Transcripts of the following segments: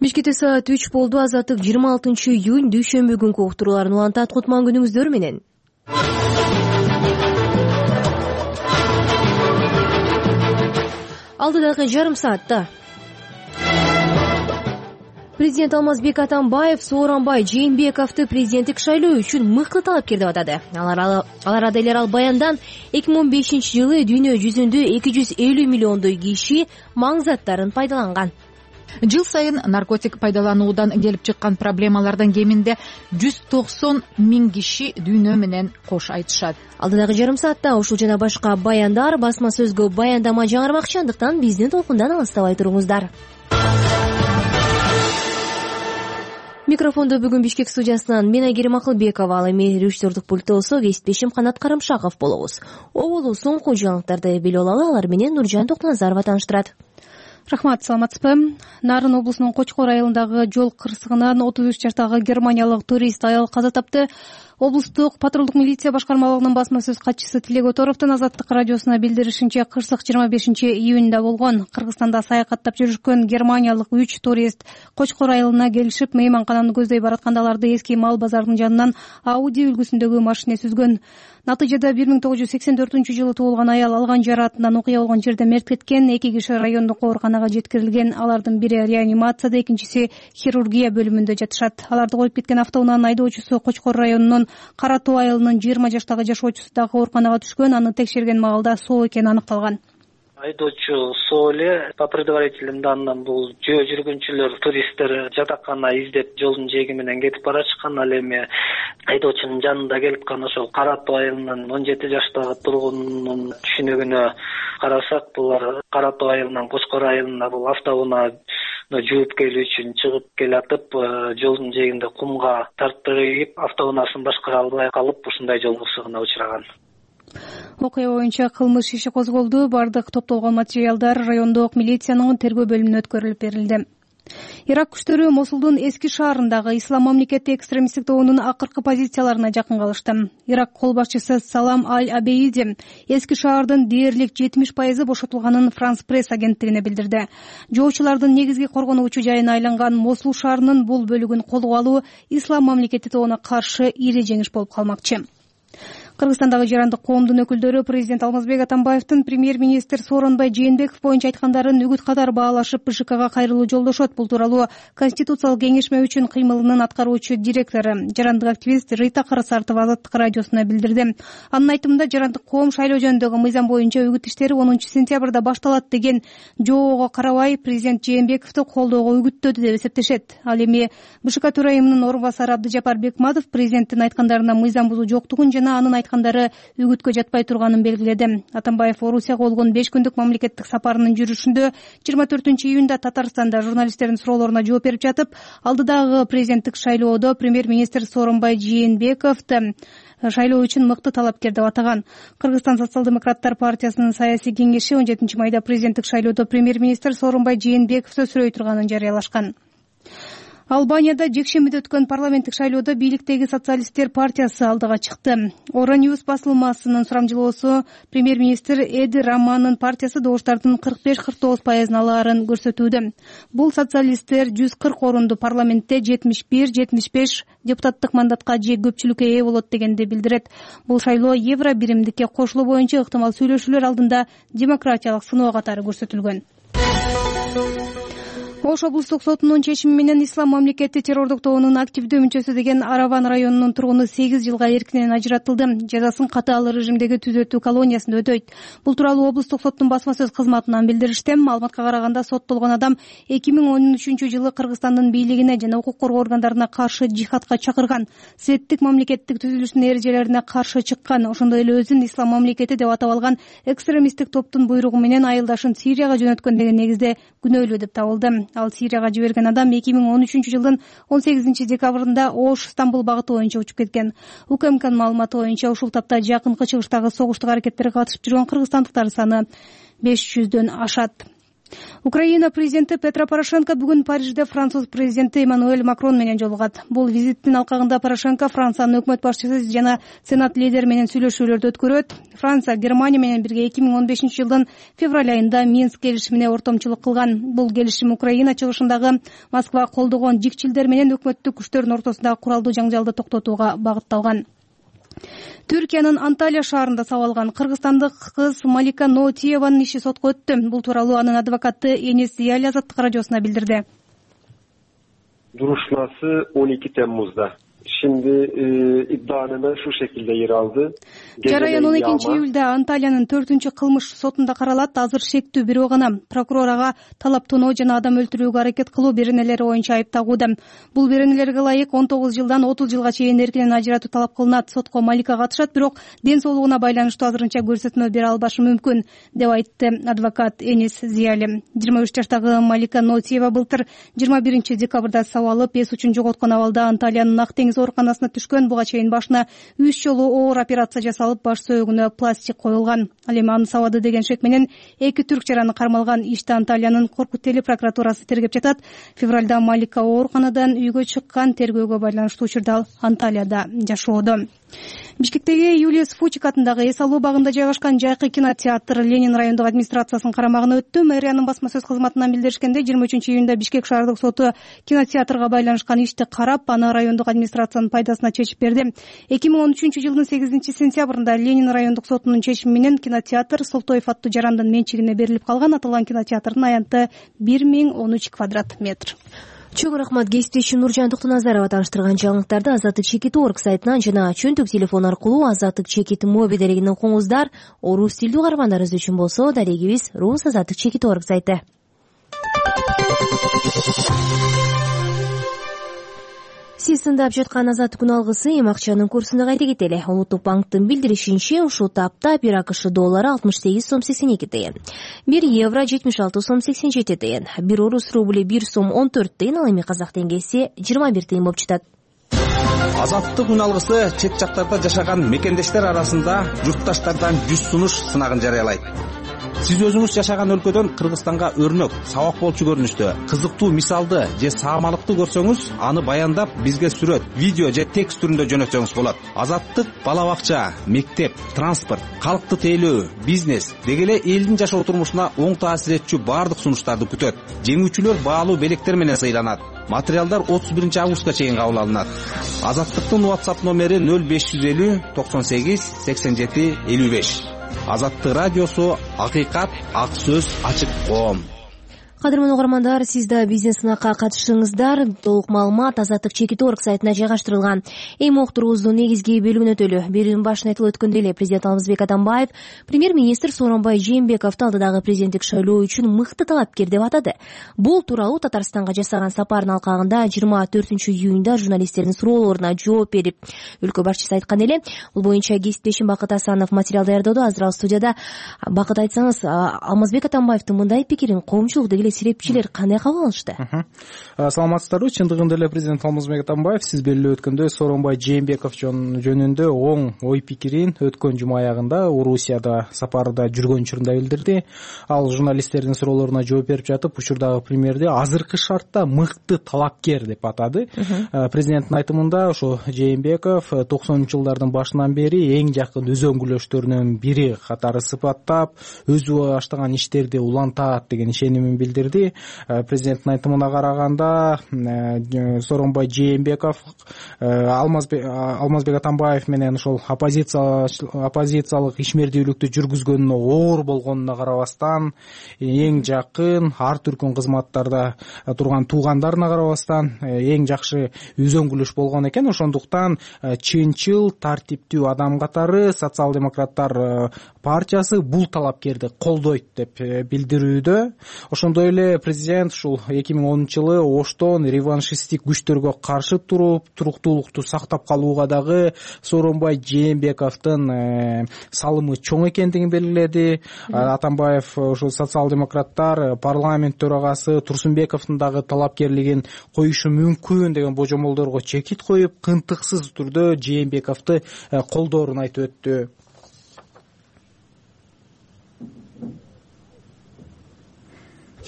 Бишкекте саат 3 болду. Азаттык 26-июнь дүйшөмбү күнкү уктурууларын улантат. Кутман күнүңүздөр менен. Алдыдагы жарым саатта президент Алмазбек Атамбаев Сооронбай Жээнбековду президенттик шайлоо үчүн мыкты талапкер деп атады. Алар адайлар баяндан 2015-жылы дүйнө жүзүндө 250 миллиондой киши маң заттарын пайдаланган. Жыл сайын наркотик пайдалануудан келип чыккан проблемалардын кеминде 190 миң киши дүйнө менен кош айтышат. Алдыдагы жарым саатта ушул жана башка баяндар басма сөзгө баяндама жаңырмакчы, андыктан биздин толкундан алыстабай туруңуздар. Микрофондо бүгүн Бишкек студиясынан мен Айгерим Акылбекова, ал эми режиссердук пультта болсо кесиптешим Канат Карымшаков болобуз. Оболу соңку жаңылыктарды билип алалы, алар менен Нуржан Токназарова тааныштырат. Рахмат, саламатсызбы? Нарын облусунун Кочкор айылындагы жол кырсыгынан 33 жаштагы германиялык турист аял каза тапты. Облустук патрулдук милиция башкармалыгынын басма сөз катчысы Тилек Оторовдун Азаттык радиосуна билдиришинче, кырсык 25-июнда болгон. Кыргызстанда саякаттап жүрүшкөн германиялык 3 турист Кочкор айылына келишип, мейманкананы көздөй баратканда аларды эски мал базарынын жанынан Ауди үлгүсүндөгү машине сүзгөн. Натыйжада 1984-жылы туулган аял алган жараатынан окуя болгон жерде мерт кеткен. 2 киши райондук ооруканага жеткирилген. Алардын бири реанимацияда, экинчиси хирургия бөлүмүндө жатышат. Аларды коюп кеткен автоунаанын айдоочусу Кочкор районунун Кара Тоо айылынын 20 жаштагы жашоочусу дагы ооруканага түшкөн. Аны текшерген маалда соо экени аныкталган. Айдоочу соо эле. По предварительным данным, бул жөө жүргүнчүлөр, туристтер жатакана издеп жолдун жээги менен кетип баратышкан. Ал эми айдоочунун жанында келип кана ошол Кара Тоо айылынын 17 жаштагы тургунунун түшүнүгүнө карасак, булар Кара Тоо айылынан Кочкор айылына бул автоунаа жууп келүү үчүн чыгып келатып, жолдун жээгинде кумга тарттырып, автоунаасын башкара албай калып, ушундай жол кырсыгына учураган. Окуя боюнча кылмыш иши козголду. Бардык топтолгон материалдар райондук милициянын тергөө бөлүмүнө өткөрүлүп берилди. Ирак күчтөрү Мосулдун эски шаарындагы Ислам мамлекети экстремисттик тобунун акыркы позицияларына жакын калышты. Ирак кол башчысы Салам Аль-Абейди эски шаардын дээрлик 70% бошотулганын Франс пресс агенттигине билдирди. Жоочулардын негизги коргонуучу жайына айланган Мосул шаарынын бул бөлүгүн колго алуу Ислам мамлекети тобуна каршы ири жеңиш болуп калмакчы. Кыргызстандагы жарандык коомдун өкүлдөрү президент Алмазбек Атамбаевдин премьер-министр Сооронбай Жээнбеков боюнча айткандарын үгүт катар баалашып, БШКга кайрылуу жолдошот. Бул тууралуу Конституциялык кеңешме үчүн кыймылынын аткаруучу директору, жарандык активист Рита Карасартова Азаттык радиосуна билдирди. Анын айтымында, жарандык коом шайлоо жөнүндөгү мыйзам боюнча үгүт иштери 10-сентябрда башталат деген жоого карабай, президент Жээнбековду колдоого үгүттөдү деп эсептешет. Ал эми БШК төрайымынын орун басары Абдыжапар Бекматов президенттин айткандарына мыйзам бузуу жоктугун жана анын айткандары үгүткө жатпай турганын белгиледи. Атамбаев Орусияга болгон 5 күндүк мамлекеттик сапарынын жүрүшүндө 24-июнда Татарстанда журналисттердин суроолоруна жооп берип жатып, алдыдагы президенттик шайлоодо премьер-министр Сооронбай Жээнбековду шайлоо үчүн мыкты талапкер деп атаган. Кыргызстан социал-демократтар партиясынын саясий кеңеши 17 майда президенттик шайлоодо премьер-министр Сооронбай Жээнбековду сүрөй турганын жарыялашкан. Албанияда жекшембиде өткөн парламенттик шайлоодо бийликтеги социалисттер партиясы алдыга чыкты. Euronews басылмасынын сурамжылоосу премьер-министр Эди Раманын партиясы добуштардын 45-49% алаарын көрсөтүүдө. Бул социалисттер 140 орунду парламентте 71-75 депутаттык мандатка же көпчүлүккө ээ болот дегенди билдирет. Бул шайлоо евро биримдикке кошулуу боюнча ыктымал сүйлөшүүлөр алдында демократиялык сыноо катары көрсөтүлгөн. Ош облустук сотунун чечими менен Ислам мамлекети террордук тобунун активдүү мүчөсү деген Араван районунун тургуну 8 жылга эркинен ажыратылды. Жазасын катаал режимдеги түзөтүү колониясында өтөйт. Бул тууралуу облустук соттун басма сөз кызматынан билдиришти. Маалыматка караганда, соттолгон адам 2013-жылы Кыргызстандын бийлигине жана укук коргоо органдарына каршы жихадка чакырган, светтик мамлекеттик түзүлүшүнүн эрежелерине каршы чыккан, ошондой эле өзүн Ислам мамлекети деп атап алган экстремисттик топтун буйругу менен айылдашын Сирияга жөнөткөн деген негизде күнөөлүү деп табылды. Ал Сирияга жиберген адам 2013-жылдын 18 декабрында Ош Стамбул багыты боюнча учуп кеткен. УКМКнын маалыматы боюнча, ушул тапта жакынкы чыгыштагы согуштук аракеттерге катышып жүргөн кыргызстандыктар саны 500дөн ашат. Украина президенти Петро Порошенко бүгүн Парижде Француз президенти Эммануэль Макрон менен жолугат. Бул визиттин алкагында Порошенко Франциянын өкмөт башчысы жана сенат лидери менен сүйлөшүүлөрдү өткөрөт. Франция Германия менен бирге 2015-жылдын февраль айында Минск келишимине ортомчулук кылган. Бул келишим Украина чыгышындагы Москва колдогон жикчилдер менен өкмөттүк күчтөрдүн ортосундагы куралдуу жаңжалды токтотууга багытталган. Түркиянын Анталия шаарында сабалган кыргызстандык кыз Малика Ноотиеванын иши сотко өттү. Бул тууралуу анын адвокаты Энис Зияли Азаттык радиосуна билдирди. Duruşması 12 Temmuz'da. Şimdi iddianame şu şekilde yer aldı. Жараян 12-июлда Анталиянын 4-кылмыш сотунда каралат. Азыр шектүү бирөө гана прокурор ага талап тоноо жана адам өлтүрүүгө аракет кылуу беренелери боюнча айып тагууда. Бул беренелерге ылайык 19 жылдан 30 жылга чейин эркинен ажыратуу талап кылынат. Сотко Малика катышат, бирок ден соолугуна байланыштуу азырынча көрсөтмө бере албашы мүмкүн, деп айтты адвокат Энис Зияли. 23 жаштагы Малика Ноотиева былтыр 21 декабрда сабалып, эс учун жоготкон абалда Анталиянын Ак деңиз ооруканасына түшкөн. Буга чейин башына 3 жолу оор операция жасалып, баш сөөгүнө пластик коюлган. Ал эми аны сабады деген шек менен 2 түрк жараны кармалган. Ишти Анталиянын Коркутели прокуратурасы тергеп жатат. Февралда Малика ооруканадан үйгө чыккан. Тергөөгө байланыштуу учурда Анталияда жашоодо. Бишкектеги Юлиус Фучик атындагы эс алуу багында жайгашкан жайкы кинотеатр Ленин райондук администрациясынын карамагына өттү. Мэриянын басма сөз кызматынан билдиришкенде, 23-июнда Бишкек шаардык соту кинотеатрга байланышкан ишти карап, аны райондук администрациянын пайдасына чечип берди. 2013-жылдын 8-сентябрында Ленин райондук сотунун чечими менен кинотеатр Солтоев аттуу жарандын менчигине берилип калган. Аталган кинотеатрдын аянты 1013 квадрат метр. Чоң рахмат. Кесиптешим Нуржан Токтоназарова тааныштырган жаңылыктарды Азаттык.org сайтынан жана чөнтүк телефон аркылуу Азаттык моби дарегинен окуңуздар. Орус тилдүү каармандарыбыз үчүн болсо дарегибиз Рус Азаттык.org сайты. Сиз тыңдап жаткан Азаттык күн алгысы эми акчанын курсуна кайта кетели. Улуттук банктын билдиришинче, ушул тапта 1 АКШ доллары 68 сом 82 тыйын, 1 евро 76 сом 87 тыйын, 1 орус рубли 1 сом 14 тыйын, ал эми казак теңгеси 21 тыйын болуп жатат. Азаттык күн алгысы чет жактарда жашаган мекендештер арасында журтташтардан жүз сунуш сынагын жарыялайт. Сиз өзүңүз жашаган өлкөдөн Кыргызстанга өрнөк, сабак болчу көрүнүштө, кызыктуу мисалды же саамалыкты көрсөңүз, аны баяндап бизге сүрөт, видео же текст түрүндө жөнөтсөңүз болот. Азаттык бала бакча, мектеп, транспорт, калкты тейлөө, бизнес деги эле элдин жашоо турмушуна оң таасир этчү баардык сунуштарды күтөт. Жеңүүчүлөр баалуу белектер менен сыйланат. Материалдар 31 августка чейин кабыл алынат. Азаттыктын WhatsApp номери 0550 98 87 55. Азаттык радиосу, акыйкат, ак сөз, ачык коом. Кадырман угармандар, сиз да бизнес сынакка катышыңыздар. Толук маалымат Азаттык.org сайтына жайгаштырылган. Эми уктуруубуздун негизги бөлүгүнө өтөлү. Берүүнүн башында айтылып өткөндөй эле президент Алмазбек Атамбаев премьер-министр Сооронбай Жээнбековду алдыдагы президенттик шайлоо үчүн мыкты талапкер деп атады. Бул тууралуу Татарстанга жасаган сапарынын алкагында 24-июнда журналисттердин суроолоруна жооп берип, өлкө башчысы айткан эле. Бул боюнча кесиптешим Бакыт Асанов материал даярдоодо. Азыр ал студияда. Бакыт, айтсаңыз, Алмазбек Атамбаевдин мындай пикирин коомчулук деги серепчилер кандай кабыл алышты? Саламатсыздарбы. Чындыгында эле президент Алмазбек Атамбаев сиз белгилеп өткөндөй Сооронбай Жээнбеков жөнүндө оң ой пикирин өткөн жума аягында Орусияда сапарда жүргөн учурунда билдирди. Ал журналисттердин суроолоруна жооп берип жатып, учурдагы премьерди азыркы шартта мыкты талапкер деп атады. Президенттин айтымында ошо Жээнбеков 90-жылдардын башынан бери эң жакын өзөңгүлөштөрүнүн бири катары сыпаттап, өзү баштаган иштерди улантат деген ишенимин билдирди. Президенттин айтымына караганда, Сооронбай Жээнбеков Алмазбек Атамбаев менен ошол оппозициялык ишмердүүлүктү жүргүзгөнүнө оор болгонуна карабастан, эң жакын ар түркүн кызматтарда турган туугандарына карабастан эң жакшы үзөңгүлөш болгон экен. Ошондуктан чынчыл, тартиптүү адам катары социал-демократтар партиясы бул талапкерди колдойт деп билдирүүдө. Ошондой эле президент ушул 2010-жылы Оштон реваншисттик күчтөргө каршы туруп, туруктуулукту сактап калууга дагы Сооронбай Жээнбековдун салымы чоң экендигин белгиледи. Атамбаев ушул социал-демократтар парламент төрагасы Турсунбековдун дагы талапкерлигин коюшу мүмкүн деген божомолдорго чекит коюп, кынтыксыз түрдө Жээнбековду колдоорун айтып өттү.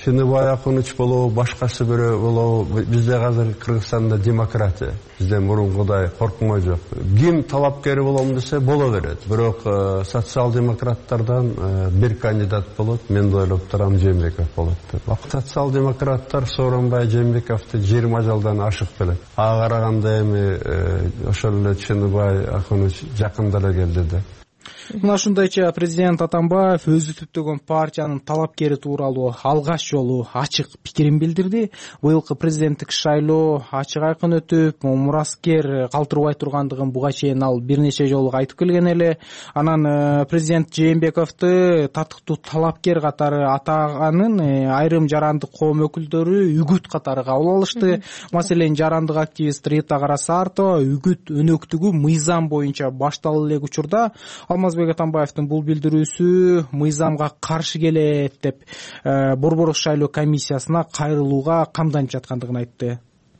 Чыныбай Акуныч болобу, башкасы бирөө болобу, бизде азыр Кыргызстанда демократия. Бизде мурункудай коркмоо жок. Ким талапкери болом десе боло берет. Бирок социал-демократтардан бир кандидат болот. Мен да ойлоп турам Жээнбеков болот деп. Социал-демократтар Сооронбай Жээнбековду 20 жылдан ашык билет. Ага караганда эми ошол эле Чыныбай Акуныч жакында эле келди да. Мына ушундайча президент Атамбаев өзү түптөгөн партиянын талапкери тууралуу алгач жолу ачык пикирин билдирди. Быйылкы президенттик шайлоо ачык айкын өтүп, мураскер калтырбай тургандыгын буга чейин ал бир нече жолу айтып келген эле. Анан президент Жээнбековду татыктуу талапкер катары атаганын айрым жарандык коом өкүлдөрү үгүт катары кабыл алышты. Маселен, жарандык активист Рита Карасартова үгүт өнөктүгү мыйзам боюнча башталып элек учурда Алмазбек Атамбаевдин бул билдирүүсү мыйзамга каршы келет деп Борбордук шайлоо комиссиясына кайрылууга камданып жаткандыгын айтты.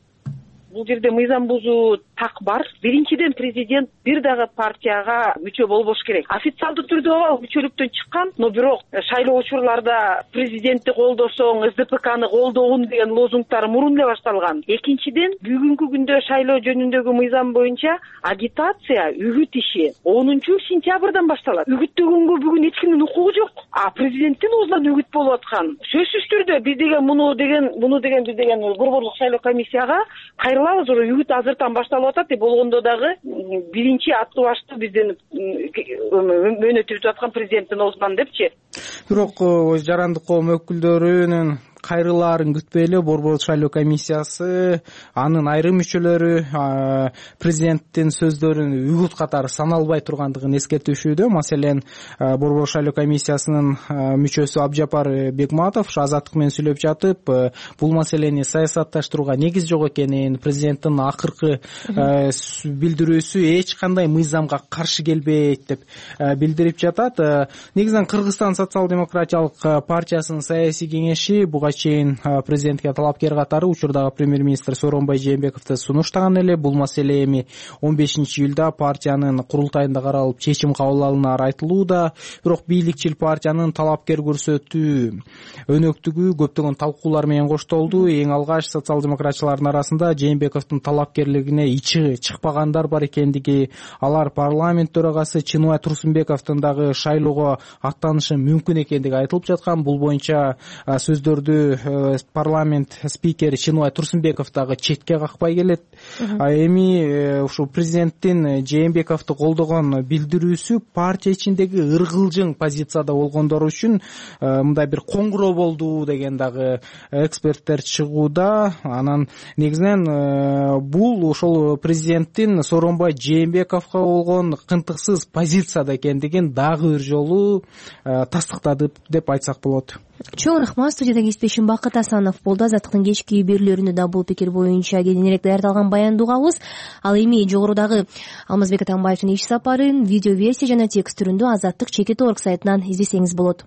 Бул жерде мыйзам бузуу так бар. Биринчиден президент бир дагы партияга мүчө болбош керек. Официалдуу түрдө мүчөлүктөн чыккан, но бирок шайлоо учурларда президентти колдосоң, СДПКны колдогун деген лозунгдар мурун эле башталган. Экинчиден, бүгүнкү күндө шайлоо жөнүндөгү мыйзам боюнча агитация, үгүт иши 10-сентябрдан башталат. Үгүттөгөнгө бүгүн эч кимдин укугу жок. Президенттин оозунан үгүт болуп аткан. Сөзсүз түрдө биз деген муну деген Борбордук шайлоо комиссияга кайрылабыз. Үгүт азыртан башталып атат деп болгондо дагы биринчи аттуу башты бизден мөөнөтүп аткан президенттин оозунан депчи. Бирок жарандык коом өкүлдөрүнүн кайрылаарын күтпөй эле Борбордук шайлоо комиссиясы анын айрым мүчөлөрү президенттин сөздөрүн үгүт катары саналбай тургандыгын эскертишүүдө. Маселен, Борбордук шайлоо комиссиясынын мүчөсү Абжапар Бекматов Азаттык менен сүйлөп жатып, бул маселени саясатташтырууга негиз жок экенин, президенттин акыркы билдирүүсү эч кандай мыйзамга каршы келбейт деп билдирип жатат. Негизинен Кыргызстан социал-демократиялык партиясынын саясий кеңеши буга чейин президентке талапкер катары учурдагы премьер-министр Сооронбай Жээнбековду сунуштаган эле. Бул маселе эми 15-июлда партиянын курултайында каралып чечим кабыл алынаар айтылууда. Бирок бийликчил партиянын талапкер көрсөтүү өнөктүгү көптөгөн талкуулар менен коштолду. Эң алгач социал-демократчылардын арасында Жээнбековдун талапкерлигине ичи чыкпагандар бар экендиги, алар парламент төрагасы Чыныбай Турсунбековдун дагы шайлоого аттанышы мүмкүн экендиги айтылып жаткан. Бул боюнча сөздөрдү парламент спикери Чыныбай Турсунбеков дагы четке какпай келет. Эми ушу президенттин Жээнбековду колдогон билдирүүсү партия ичиндеги ыргылжың позицияда болгондор үчүн мындай бир коңгуроо болду деген дагы эксперттер чыгууда. Анан негизинен бул ошол президенттин Сооронбай Жээнбековго болгон кынтыксыз позицияда экендигин дагы бир жолу тастыктады деп айтсак болот. Чоң рахмат. Студияда кесиптешим Бакыт Асанов болду. Азаттыктын кечки берүүлөрүндө да бул пикир боюнча кененирээк даярдалган баянды угабыз. Ал эми жогорудагы Алмазбек Атамбаевдин иш сапарын видео версия жана текст түрүндө Азаттык.org сайтынан издесеңиз болот.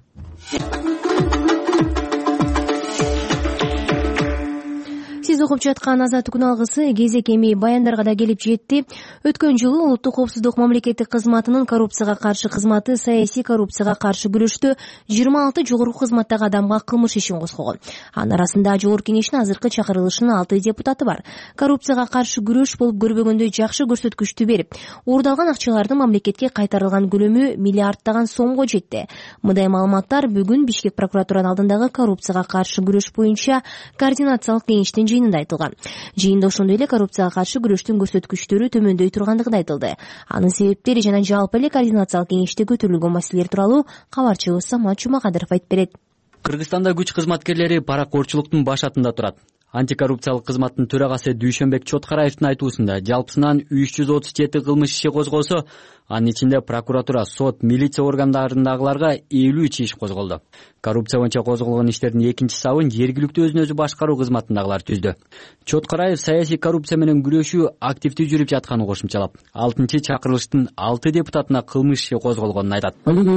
Сиз окуп жаткан Азаттык күн алгысы кезек эми баяндарга да келип жетти. Өткөн жылы Улуттук коопсуздук мамлекеттик кызматынын коррупцияга каршы кызматы саясий коррупцияга каршы күрөштө 26 жогорку кызматтагы адамга кылмыш ишин козгогон. Анын арасында Жогорку Кеңештин азыркы чакырылышынын 6 депутаты бар. Коррупцияга каршы күрөш болуп көрбөгөндөй жакшы көрсөткүчтү берип, уурдалган акчалардын мамлекетке кайтарылган көлөмү миллиарддаган сомго жетти. Мындай маалыматтар бүгүн Бишкек прокуратуранын алдындагы коррупцияга каршы күрөш боюнча координациялык кеңештин жыйынында айтылган. Жыйында ошондой эле коррупцияга каршы күрөштүн көрсөткүчтөрү төмөндөй тургандыгы да айтылды. Анын себептери жана жалпы эле координациялык кеңеште көтөрүлгөн маселелер тууралуу кабарчыбыз Самат Жумакадыров айтып берет. Кыргызстанда күч кызматкерлери паракорчулуктун башатында турат. Антикоррупциялык кызматтын төрагасы Дүйшөнбек Чоткараевдин айтуусунда жалпысынан 337 кылмыш иши козголсо, анын ичинде прокуратура, сот, милиция органдарындагыларга 53 иш козголду. Коррупция боюнча козголгон иштердин экинчи сабын жергиликтүү өзүн өзү башкаруу кызматындагылар түздү. Чоткараев саясий коррупция менен күрөшүү активдүү жүрүп жатканын кошумчалап, 6-чакырылыштын 6 депутатына кылмыш иши козголгонун айтат.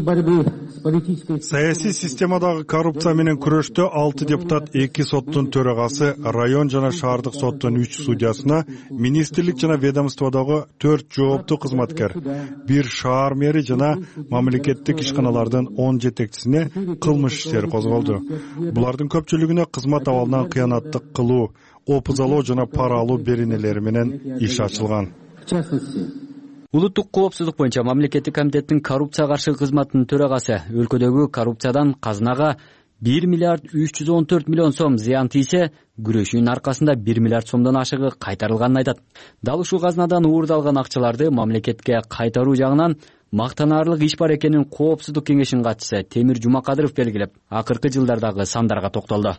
Саясий системадагы коррупция менен күрөштө 6 депутат, 2 соттун төрагасы, район жана шаардык соттун 3 судьясына, министрлик жана ведомстводогу 4 жооптуу кызматкер, бир шаар мэри жана мамлекеттик ишканалардын 10 жетекчисине кылмыш иштери козголду. Булардын көпчүлүгүнө кызмат абалынан кыянаттык кылуу, опузалоо жана пара алуу беренелери менен иш ачылган. Улуттук коопсуздук боюнча мамлекеттик комитеттин коррупцияга каршы кызматынын төрагасы өлкөдөгү коррупциядан казынага 1 миллиард 314 миллион сом зыян тийсе, күрөшүүнүн аркасында 1 миллиард сомдон ашыгы кайтарылганын айтат. Дал ушул казынадан уурдалган акчаларды мамлекетке кайтаруу жагынан мактанаарлык иш бар экенин Коопсуздук кеңешинин катчысы Темир Жумакадыров белгилеп, акыркы жылдардагы сандарга токтолду.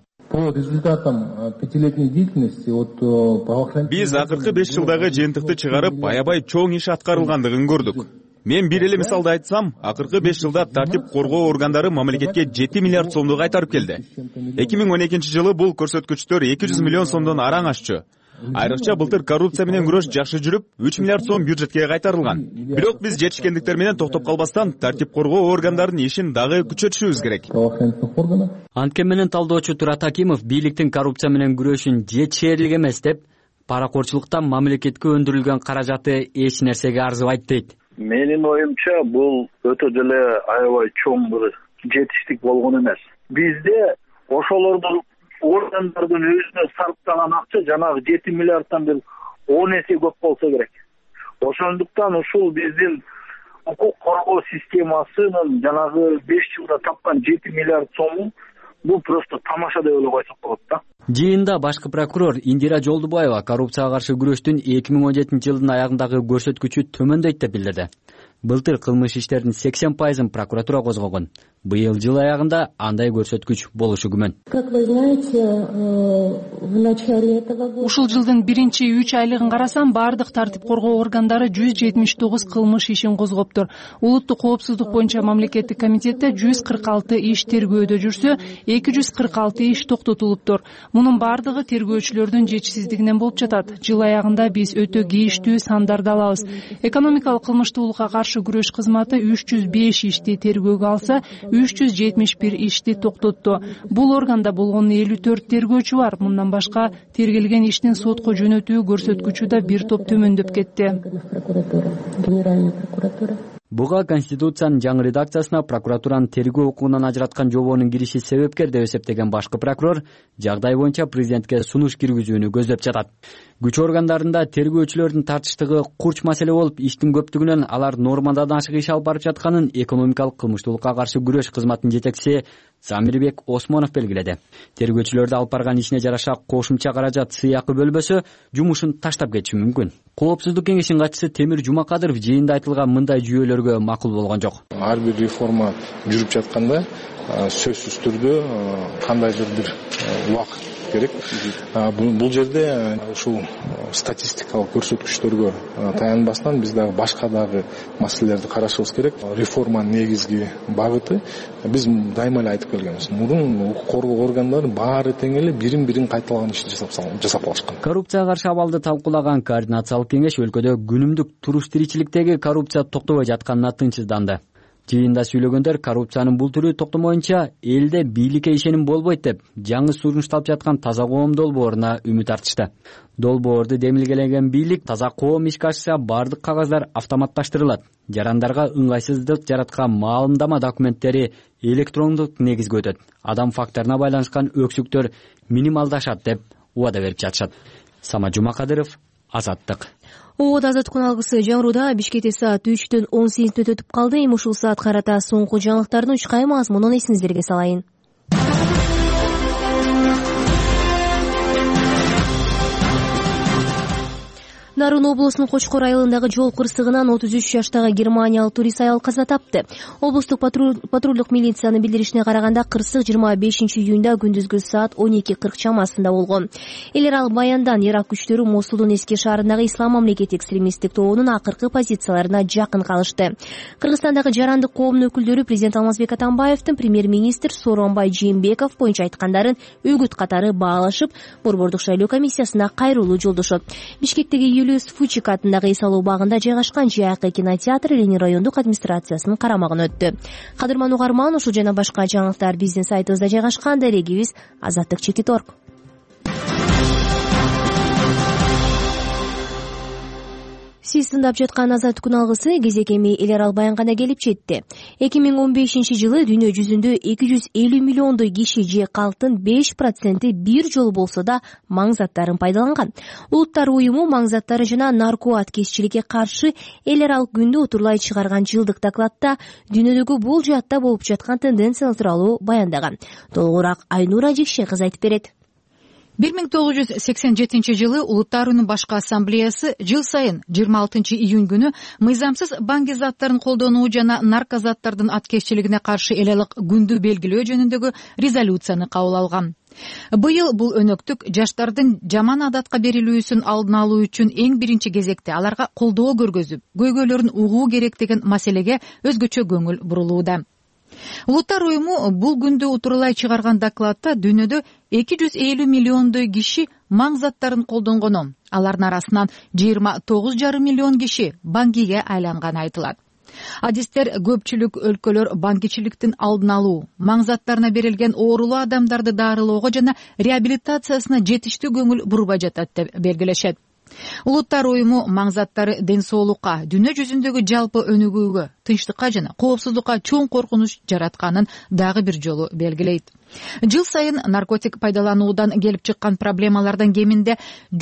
Биз акыркы 5 жылдагы жыйынтыкты чыгарып, аябай чоң иш аткарылгандыгын көрдүк. Мен бир эле мисалды айтсам, акыркы 5 жылда тартип коргоо органдары мамлекетке 7 миллиард сомду кайтарып келди. 2012 жылы бул көрсөткүчтөр 200 миллион сомдон араң ашчу. Айрыкча былтыр коррупция менен күрөш жакшы жүрүп, 3 миллиард сом бюджетке кайтарылган. Бирок биз жетишкендиктер менен токтоп калбастан тартип коргоо органдарынын ишин дагы күчөтүшүбүз керек. Анткени менен талдоочу Турат Акимов бийликтин коррупция менен күрөшүн жетишээрлик эмес деп, паракорчулуктан мамлекетке өндүрүлгөн каражаты эч нерсеге арзыбайт дейт. Менин оюмча бул өтө деле аябай чоң бир жетиштик болгон эмес. Бизде ошолордун органдардын өзүнө сарптаган акча жанагы 7 миллиардтан бир 10 эсе көп болсо керек. Ошондуктан ушул биздин укук коргоо системасынын жанагы 5 жылда тапкан 7 миллиард сому бул просто тамаша деп эле койсок болот да. Жыйында башкы прокурор Индира Жолдубаева коррупцияга каршы күрөштүн 2017 жылдын аягындагы көрсөткүчү төмөндөйт деп билдирди. Былтыр кылмыш иштердин 80% прокуратура козгогон. Быйыл жыл аягында андай көрсөткүч болушу күмөн. Ушул жылдын биринчи 3 айлыгын карасам, бардык тартип коргоо органдары 179 кылмыш ишин козгоптур. Улуттук коопсуздук боюнча мамлекеттик комитетте 146 иш тергөөдө жүрсө, 246 иш токтотулуптур. Мунун бардыгы тергөөчүлөрдүн жетишсиздигинен болуп жатат. Жыл аягында биз өтө кейиштүү сандарды алабыз. Экономикалык кылмыштуулукка каршы күрөш кызматы 305 ишти тергөөгө алса, 371 ишти токтотту. Бул органда болгон 54 тергөөчү бар. Мындан башка тергелген иштин сотко жөнөтүү көрсөткүчү да бир топ төмөндөп кетти. Буга Конституциянын жаңы редакциясына прокуратуранын тергөө укугунан ажыраткан жобонун кириши себепкер деп эсептеген башкы прокурор жагдай боюнча президентке сунуш киргизүүнү көздөп жатат. Күч органдарында тергөөчүлөрдүн тартыштыгы курч маселе болуп, иштин көптүгүнөн алар нормадан ашык иш алып барып жатканын экономикалык кылмыштуулукка каршы күрөш кызматынын жетекчиси Замирбек Осмонов белгиледи. Тергөөчүлөрдү алып барган ишине жараша кошумча каражат сыйакы бөлбөсө, жумушун таштап кетиши мүмкүн. Коопсуздук кеңешинин катчысы Темир Жумакадыров жыйында айтылган мындай жүйөлөргө макул болгон жок. Ар бир реформа жүрүп жатканда сөзсүз түрдө кандайдыр бир убакыт керек. Бул жерде ушул статистикалык көрсөткүчтөргө таянбастан биз дагы башка дагы маселелерди карашыбыз керек. Реформанын негизги багыты биз дайыма эле айтып келгенбиз. Мурун укук коргоо органдары баары тең эле бирин кайталаган ишти жасап алышкан. Коррупцияга каршы абалды талкуулаган координациялык кеңеш өлкөдө күнүмдүк туруш тиричиликтеги коррупция токтобой жатканына тынчсызданды. Жыйында сүйлөгөндөр коррупциянын бул түрү токтомоюнча элде бийликке ишеним болбойт деп, жаңы сунушталып жаткан таза коом долбооруна үмүт артышты. Долбоорду демилгелеген бийлик таза коом ишке ашса бардык кагаздар автоматташтырылат. Жарандарга ыңгайсыздык жараткан маалымдама документтери электрондук негизге өтөт. Адам факторуна байланышкан өксүктөр минималдашат деп убада берип жатышат. Сама Жумакадыров, Азаттык. Азаттыктын алгысы жаңыруда Бишкекте саат 3-төн 18 өтүп калды. Эми ушул саат карата соңку жаңылыктардын 3 кайма мазмунун эсиңиздерге салайын. Нарын облусунун Кочкор айылындагы жол кырсыгынан 33 жаштагы германиялык турист аял каза тапты. Облустук патрулдук милициянын билдиришине караганда кырсык 25 июнда күндүзгү саат 12:40 чамасында болгон. Элер ал баяндан Ирак күчтөрү Мосулдун эски шаарындагы Ислам мамлекети экстремисттик тобунун акыркы позицияларына жакын калышты. Кыргызстандагы жарандык коомдун өкүлдөрү президент Алмазбек Атамбаевдин премьер-министр Сооронбай Жээнбеков боюнча айткандарын үгүт катары баалашып, Борбордук шайлоо комиссиясына кайрылуу жолдошот. Бишкектеги Фучик атындагы эс алуу багында жайгашкан ЖАК кинотеатр Ленин райондук администрациясынын карамагына өттү. Кадырман угарман, ушул жана башка жаңылыктар биздин сайтыбызда жайгашкан. Дарегибиз azattik.org. сиз тыңдап жаткан Азаттык күн алгысы кезек эми эл аралык баянгана келип жетти. 2015-жылы дүйнө жүзүндө 250 миллиондой киши же калктын 5% бир жолу болсо да маң заттарын пайдаланган. Улуттар уюму маң заттары жана нарко аткезчиликке каршы эл аралык күндү утурлай чыгарган жылдык докладта дүйнөдөгү бул жаатта болуп жаткан тенденциялар тууралуу баяндаган. Толугураак Айнура Жекше кыз айтып берет. 1987 жылы Улуттар уюмунун башкы ассамблеясы жыл сайын 26 июнь күнү мыйзамсыз банги заттарын колдонуу жана нарко заттардын аткезчилигине каршы эл аралык күндү белгилөө жөнүндөгү резолюцияны кабыл алган. Быйыл бул өнөктүк жаштардын жаман адатка берилүүсүн алдын алуу үчүн эң биринчи кезекте аларга колдоо көргөзүп, көйгөйлөрүн угуу керек деген маселеге өзгөчө көңүл бурулууда. Улуттар уюму бул күндү утурлай чыгарган докладта дүйнөдө 250 миллиондой киши маң заттарын колдонгону, алардын арасынан 29,5 миллион киши бангиге айланганы айтылат. Адистер көпчүлүк өлкөлөр бангичиликтин алдын алуу, маң заттарына берилген оорулуу адамдарды дарылоого жана реабилитациясына жетиштүү көңүл бурбай жатат деп белгилешет. Улуттар уюму маң заттары ден соолукка, дүйнө жүзүндөгү жалпы өнүгүүгө, тынчтыкка жана коопсуздукка чоң коркунуч жаратканын дагы бир жолу белгилейт. Жыл сайын наркотик пайдалануудан келип чыккан проблемалардан кеминде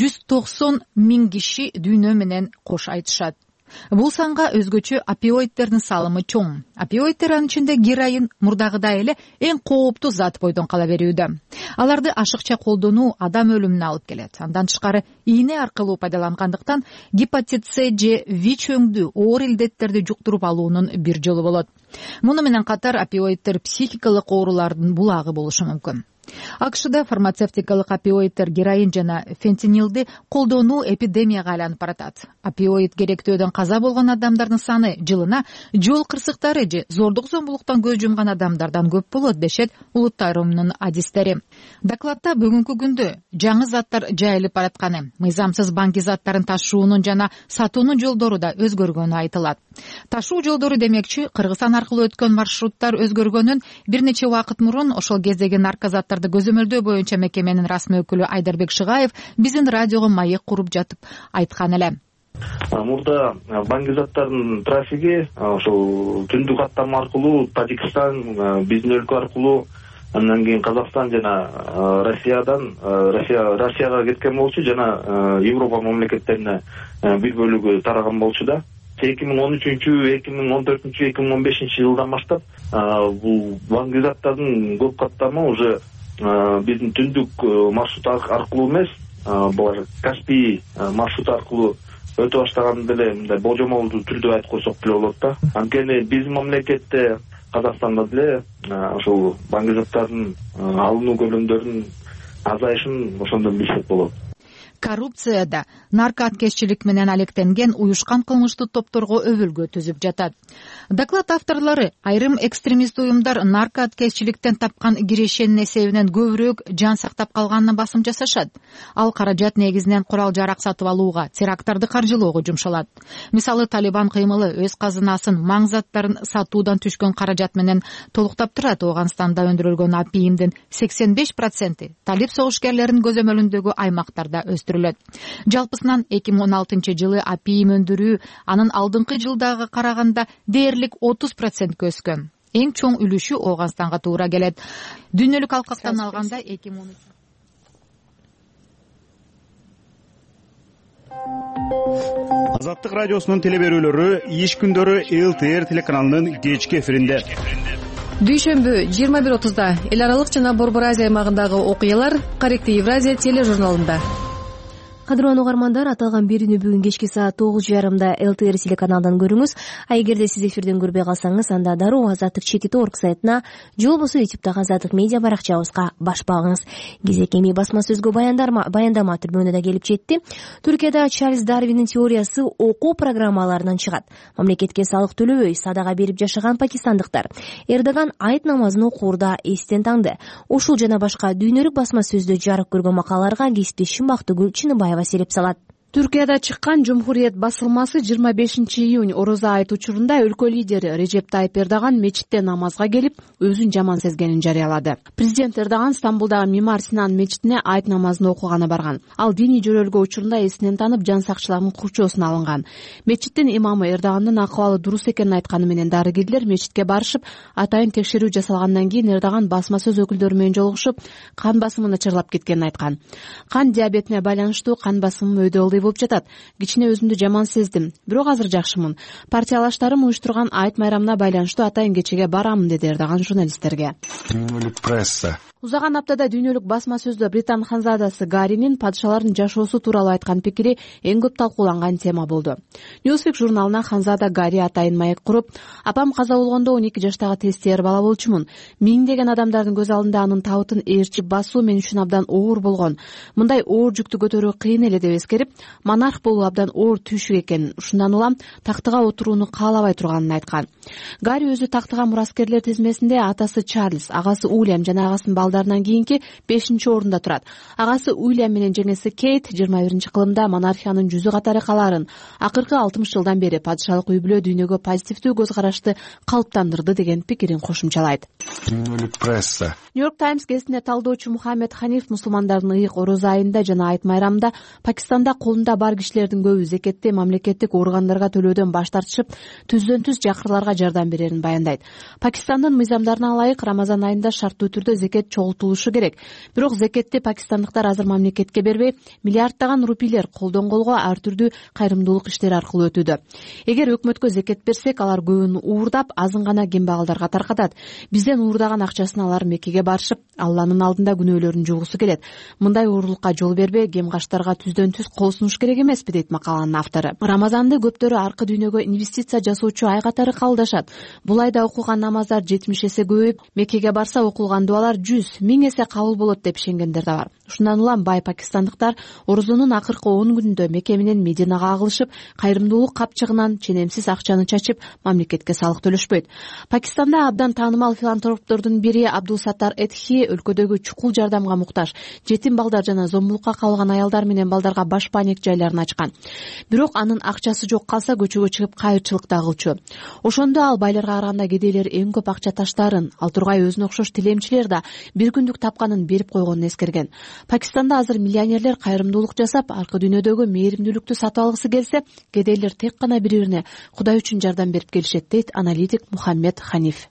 190 миң киши дүйнө менен кош айтышат. Бул санга өзгөчө опиоидтердин салымы чоң. Опиоидтер анын ичинде героин мурдагыдай эле эң кооптуу зат бойдон кала берүүдө. Аларды ашыкча колдонуу адам өлүмүнө алып келет. Андан тышкары ийне аркылуу пайдалангандыктан гепатит С же ВИЧ өңдүү оор илдеттерди жуктуруп алуунун бир жолу болот. Муну менен катар опиоидтер психикалык оорулардын булагы болушу мүмкүн. АКШда фармацевтикалык опиоидтер героин жана фентанилди колдонуу эпидемияга айланып баратат. Опиоид керектөөдөн каза болгон адамдардын саны жылына жол кырсыктары же зордук зомбулуктан көз жумган адамдардан көп болот дешет Улуттар уюмунун адистери. Докладта бүгүнкү күндө жаңы заттар жайылып баратканы, мыйзамсыз банги заттарын ташуунун жана сатуунун жолдору да өзгөргөнү айтылат. Ташуу жолдору демекчи Кыргызстан аркылуу өткөн маршруттар өзгөргөнүн бир нече убакыт мурун ошол кездеги нарко заттарды көзөмөлдөө боюнча мекеменин расмий өкүлү Айдарбек Шыгаев биздин радиого маек куруп жатып айткан эле. Мурда банги заттардын трафиги ошол түндүк каттама аркылуу Тажикстан, биздин өлкө аркылуу, андан кийин Казакстан жана Россияга кеткен болчу жана Европа мамлекеттерине бир бөлүгү тараган болчу да. 2013, 2014, 2015 жылдан баштап бул банги заттардын көп каттамы уже биздин түндүк маршрут аркылуу эмес, булар Каспий маршрут аркылуу өтө баштаган деле мындай божомолдуу түрдө айтып койсок деле болот да. Анткени биздин мамлекетте, Казакстанда деле ошол банги заттардын алынуу көлөмдөрүнүн азайышын ошондон билсек болот. Коррупцияда нарко аткезчилик менен алектенген уюшкан кылмыштуу топторго өбөлгө түзүп жатат. Доклад авторлору айрым экстремист уюмдар нарко аткезчиликтен тапкан кирешенин эсебинен көбүрөөк жан сактап калганына басым жасашат. Ал каражат негизинен курал жарак сатып алууга, теракттарды каржылоого жумшалат. Мисалы, Талибан кыймылы өз казынасын маң заттарын сатуудан түшкөн каражат менен толуктап турат. Ооганстанда өндүрүлгөн апийимдин 85% талиб согушкерлеринин көзөмөлүндөгү аймактарда Жалпысынан 2016 жылы апийим өндүрүү анын алдыңкы жылдагы караганда дээрлик 30% өскөн. Эң чоң үлүшү Ооганстанга туура келет. Дүйнөлүк алкактан алганда 2013. Азаттык радиосунун телеберүүлөрү иш күндөрү ЛТР телеканалынын кечки эфиринде. Дүйшөмбү 21:30 эл аралык жана Борбор Азия аймагындагы окуялар Каректи Евразия тележурналында. Кадырлуу угармандар, аталган берүүнү бүгүн кечки саат 9:30 ЛТР телеканалынан көрүңүз. А эгерде сиз эфирден көрбөй калсаңыз, анда дароо Азаттык /org сайтына же болбосо ютубтагы Азаттык медиа баракчабызга баш багыңыз. Кезек эми басма сөзгө баяндама түрмөнүнө да келип жетти. Түркияда Чарльз Дарвиндин теориясы окуу программаларынан чыгат. Мамлекетке салык төлөбөй садага берип жашаган пакистандыктар Эрдоган айт намазын окуурда эстен таңды. Ушул жана башка дүйнөлүк басма сөздө жарык көргөн макалаларга кесиптешим Бактыгүл Чыныбаева сереп салат. Түркияда чыккан Жумхуриет басылмасы 25 июнь ороза айт учурунда өлкө лидери Режеп Тайып Эрдоган мечитте намазга келип, өзүн жаман сезгенин жарыялады. Президент Эрдоган Стамбулдагы Мимар Синан мечитине айт намазын окуганы барган. Ал диний жөрөлгө учурунда эсинен танып, жан сакчылардын курчоосуна алынган. Мечиттин имамы Эрдогандын акыбалы дурус экенин айтканы менен дарыгерлер мечитке барышып, атайын текшерүү жасалгандан кийин Эрдоган басма сөз өкүлдөрү менен жолугушуп, кан басымы начарлап кеткенин айткан. Кан диабетине байланыштуу кан басымым өйдө болуп жатат. Кичине өзүмдү жаман сездим, бирок азыр жакшымын. Партиялаштарым уюштурган айт майрамына байланыштуу атайын кечеге барамын, деди Эрдоган журналисттерге. Пресса Узаган аптада дүйнөлүк басма сөздө Британ ханзадасы Гаринин падышалардын жашоосу тууралуу айткан пикири эң көп талкууланган тема болду. Newsweek журналына ханзада Гари атайын маек куруп, апам каза болгондо 12 жаштагы тестер бала болчумун. Миңдеген адамдардын көз алдында анын табытын ээрчип басуу мен үчүн абдан оор болгон. Мындай оор жүктү көтөрүү кыйын эле деп эскерип, монарх болуу абдан оор түйшүк экенин, ушундан улам тактыга отурууну каалабай турганын айткан. Гари өзү тактыга мураскерлер тизмесинде атасы Чарльз, агасы Уильям жана агасынын балдарынан кийинки 5-орунда турат. Агасы Уильям менен жеңеси Кейт 21-кылымда монархиянын жүзү катары калаарын, акыркы 60 жылдан бери падышалык үй бүлө дүйнөгө позитивдүү көз карашты калыптандырды деген пикирин кошумчалайт. Пресса Нью-Йорк Таймс гезитине талдоочу Мухаммед Ханиф мусулмандардын ыйык ороза айында жана айт майрамда Пакистанда колунда бар кишилердин көбү зекетти мамлекеттик органдарга төлөөдөн баш тартышып, түздөн-түз жакырларга жардам берерин баяндайт. Пакистандын мыйзамдарына ылайык Рамазан айында шарттуу түрдө зекет чогултулушу керек. Бирок зекетти пакистандыктар азыр мамлекетке бербей, миллиарддаган рупийлер колдон колго ар түрдүү кайрымдуулук иштери аркылуу өтүүдө. Эгер өкмөткө зекет берсек, алар көбүн уурдап, азын гана кембагалдарга таркатат. Бизден уурдаган акчасын алар Меккеге барышып, Алланын алдында күнөөлөрүн жуугусу келет. Мындай уурулукка жол бербей, кемгаштарга түздөн-түз кол сунуш керек эмеспи, дейт макаланын автору. Рамазанды көптөрү аркы дүйнөгө инвестиция жасоочу ай катары кабылдашат. Бул айда окулган намаздар 70 эсе көбөйүп, Меккеге барса окулган дуалар 100-1000 эсе кабыл болот деп ишенгендер да бар. Ушундан улам бай пакистандыктар орозонун акыркы 10 күнүндө Мекке менен Мединага агылышып, кайрымдуулук капчыгынан ченемсиз акчаны чачып, мамлекетке салык төлөшпөйт. Пакистанда абдан таанымал филантроптордун бири Абдул-Саттар Этхи өлкөдөгү чукул жардамга муктаж жетим балдар жана зомбулукка калган аялдар менен балдарга башпаанек жайларын ачкан. Бирок анын акчасы жок калса көчөгө чыгып кайырчылыкта кылчу. Ошондо ал байларга караганда кедейлер эң көп акча таштаарын, ал тургай өзүнө окшош тилемчилер да бир күндүк тапканын берип койгонун эскерген. Пакистанда азыр миллионерлер кайрымдуулук жасап, аркы дүйнөдөгү мээримдүүлүктү сатып алгысы келсе, кедейлер тек гана бири-бирине Кудай үчүн жардам берип келишет, дейт аналитик Мухаммед Ханиф.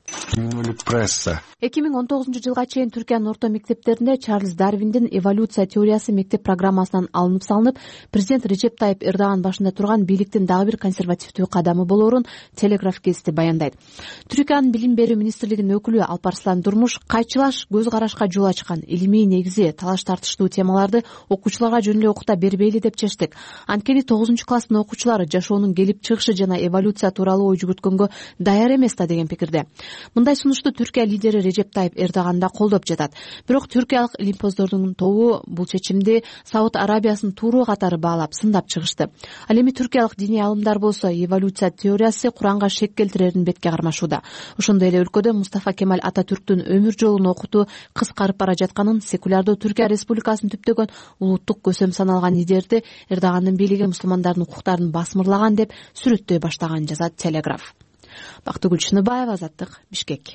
Пресса 2019-жылга чейин Түркиянын орто мектептеринде Чарльз Дарвиндин эволюция теориясы мектеп программасынан алынып салынып, президент Режеп Тайып Эрдоган башында турган бийликтин дагы бир консервативдүү кадамы болоорун Телеграф гезити баяндайт. Түркиянын билим берүү министрлигинин өкүлү Алпарслан Дурмуш кайчылаш көз карашка жол ачкан, илимий негизи, талаш тартыштуу темаларды окуучуларга жөн эле окута бербейли деп чечтик. Анткени 9-класстын окуучулары жашоонун келип чыгышы жана эволюция тууралуу ой жүгүрткөнгө даяр эмес да деген пикирде. Мындай сунушту Түркия лидери Режеп Тайып Эрдоган да колдоп жатат. Бирок түркиялык илимпоздордун тобу бул чечимди Сауд Арабиясынын туру катары баалап, сындап чыгышты. Ал эми түркиялык диний алымдар болсо эволюция теориясы Куранга шек келтирерин бетке кармашууда. Ошондой эле өлкөдө Мустафа Кемаль Ататүрктүн өмүр жолун окутуу кыскарып бара жатканын, секулярдуу Түркия Республикасын түптөгөн улуттук көсөм саналган лидерди Эрдогандын бийлиги мусулмандардын укуктарын басмырлаган деп сүрөттөй баштаганын жазат Телеграф. Бактыгүл Чыныбаева, Азаттык, Бишкек.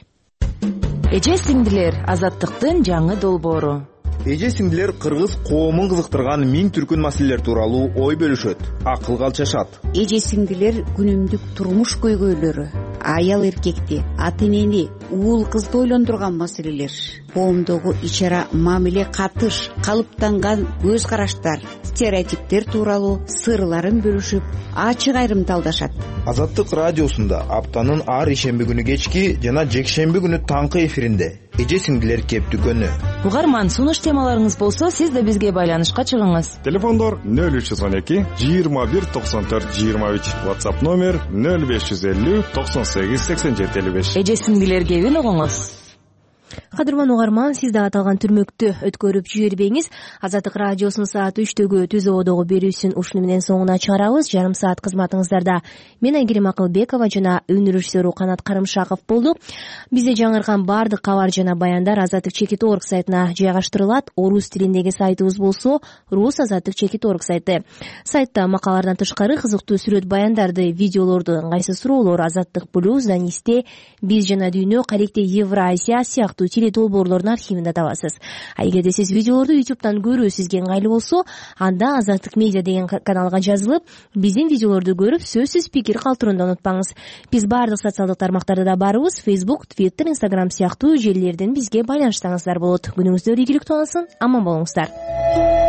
Эже сиңдилер, Азаттыктын жаңы долбоору. Эже сиңдилер кыргыз коомун кызыктырган миң түркүн маселелер тууралуу ой бөлүшөт, акылга алчашат. Эже сиңдилер күнүмдүк турмуш көйгөйлөрү, аял эркекти, ата энени, уул кызды ойлондурган маселелер, коомдогу ичара мамиле катыш, калыптанган көз караштар, стереотиптер тууралуу сырларын бөлүшүп, ачык айрымталдашат. Азаттык радиосунда аптанын ар ишемби күнү кечки жана жекшемби күнү таңкы эфиринде эже сиңдилер кептүкөнү. Угарман, сунуш темаларыңыз болсо, сиз да бизге байланышка чыгыңыз. Телефондор 0312 21 94 23, WhatsApp номер 0550 98 87 55. Эже сиңдилер кебин угуңуз. кадырман угарман, сиз да аталган түрмөктү өткөрүп жибербеңиз. Азаттык радиосунун саат 3-төгү түз ободогу берүүсүн ушуну менен соңуна чыгарабыз. Жарым саат кызматыңыздарда мен Айгерим Акылбекова жана өнөр режиссеру Канат Карымшаков болду. Бизде жаңырган баардык кабар жана баяндар azattik.org сайтына жайгаштырылат. Орус тилиндеги сайтыбыз болсо rus.azattik.org сайты. Сайтта макалалардан тышкары кызыктуу сүрөт баяндарды, видеолорду, ыңгайсыз суроолор, Азаттык Плюс, Данисте, Биз жана Дүйнө, Каректе Евразия сыяктуу теле долбоорлордун архивинде табасыз. А эгерде сиз видеолорду YouTube'дан көрүү сизге ыңгайлуу болсо, анда Азаттык Медиа деген каналга жазылып, биздин видеолорду көрүп, сөзсүз пикир калтырууну унутпаңыз. Биз баардык социалдык тармактарда да барбыз. Facebook, Twitter, Instagram сыяктуу желилерден бизге байланыштарыңыздар болот. Күнүңүздөр ийгиликтүү болсун. Аман болуңуздар.